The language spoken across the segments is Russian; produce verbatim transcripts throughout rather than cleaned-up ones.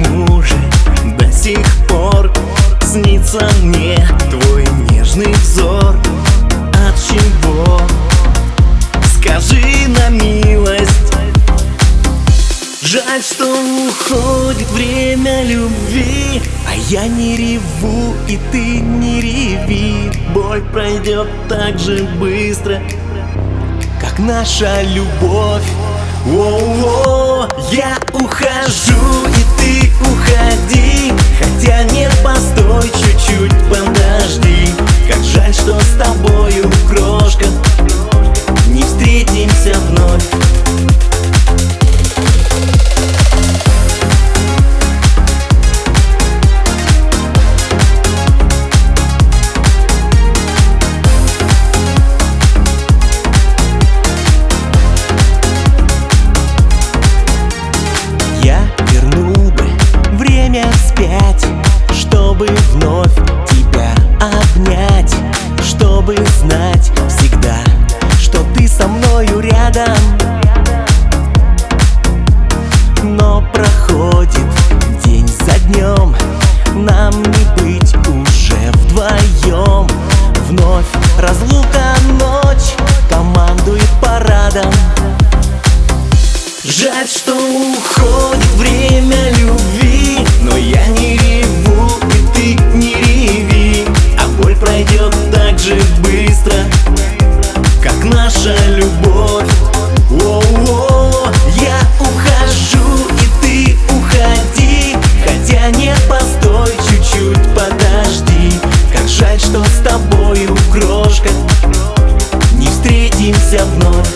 почему же до сих пор снится мне твой нежный взор? От чего? Скажи на милость. Жаль, что уходит время любви, а я не реву, и ты не реви. Боль пройдет так же быстро, как наша любовь. О-о-о, я ухожу, и ты уходи. Хотя нет, постой, чуть-чуть подожди. Как жаль, что с тобою, крошка, не встретимся вновь. Вспять, чтобы вновь тебя обнять, чтобы знать всегда, что ты со мною рядом. Но проходит день за днем, нам не быть уже вдвоем. Вновь разлука, ночь командует парадом. Жаль, что уходит время любви, но я не реву, и ты не реви. А боль пройдет так же быстро, как наша любовь. О-о-о, я ухожу, и ты уходи. Хотя нет, постой, чуть-чуть подожди. Как жаль, что с тобою, крошка, не встретимся вновь.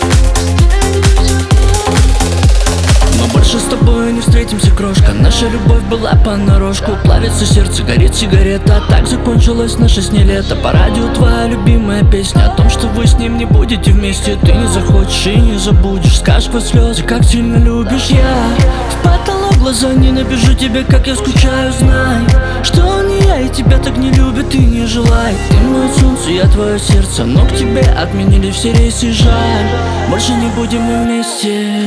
Больше с тобой не встретимся, крошка. Наша любовь была понарошку. Плавится сердце, горит сигарета. Так закончилось наше с ней лето. По радио твоя любимая песня о том, что вы с ним не будете вместе. Ты не захочешь и не забудешь. Скажешь под слезы, как сильно любишь. Я в потолок глаза ненавижу тебя, как я скучаю. Знай, что он не я, и тебя так не любит и не желает. Ты мое солнце, я твое сердце, но к тебе отменили все рейсы. Жаль, больше не будем мы вместе.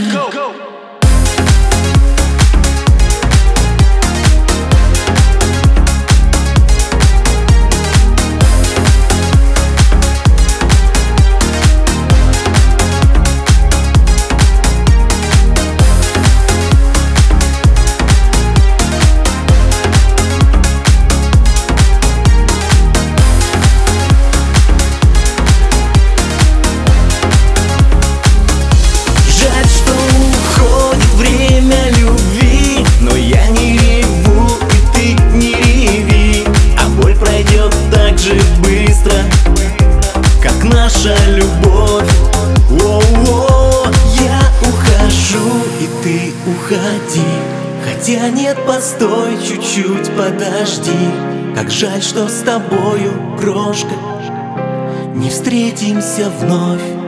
Наша любовь. О-о-о, я ухожу, и ты уходи. Хотя нет, постой, чуть-чуть подожди. Как жаль, что с тобою, крошка, не встретимся вновь.